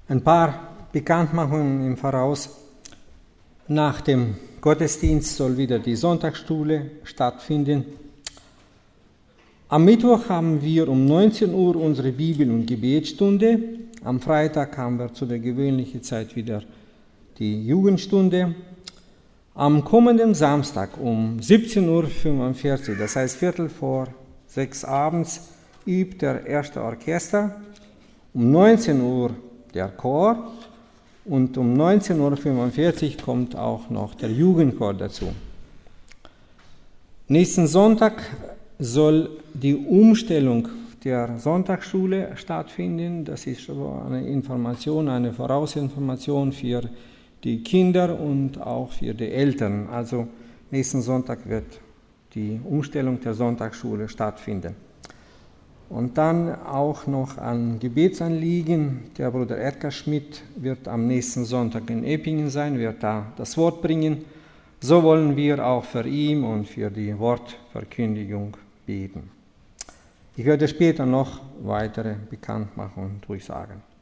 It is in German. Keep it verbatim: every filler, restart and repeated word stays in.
Ein paar Bekanntmachungen im Voraus. Nach dem Gottesdienst soll wieder die Sonntagsschule stattfinden. Am Mittwoch haben wir um neunzehn Uhr unsere Bibel- und Gebetsstunde. Am Freitag haben wir zu der gewöhnlichen Zeit wieder die Jugendstunde. Am kommenden Samstag um siebzehn Uhr fünfundvierzig, das heißt Viertel vor sechs abends, übt der erste Orchester. Um neunzehn Uhr der Chor und um neunzehn Uhr fünfundvierzig kommt auch noch der Jugendchor dazu. Nächsten Sonntag soll die Umstellung der Sonntagsschule stattfinden. Das ist eine Information, eine Vorausinformation für die Kinder und auch für die Eltern. Also nächsten Sonntag wird die Umstellung der Sonntagsschule stattfinden. Und dann auch noch ein Gebetsanliegen. Der Bruder Edgar Schmidt wird am nächsten Sonntag in Eppingen sein, wird da das Wort bringen. So wollen wir auch für ihn und für die Wortverkündigung beten. Ich werde später noch weitere Bekanntmachungen durchsagen.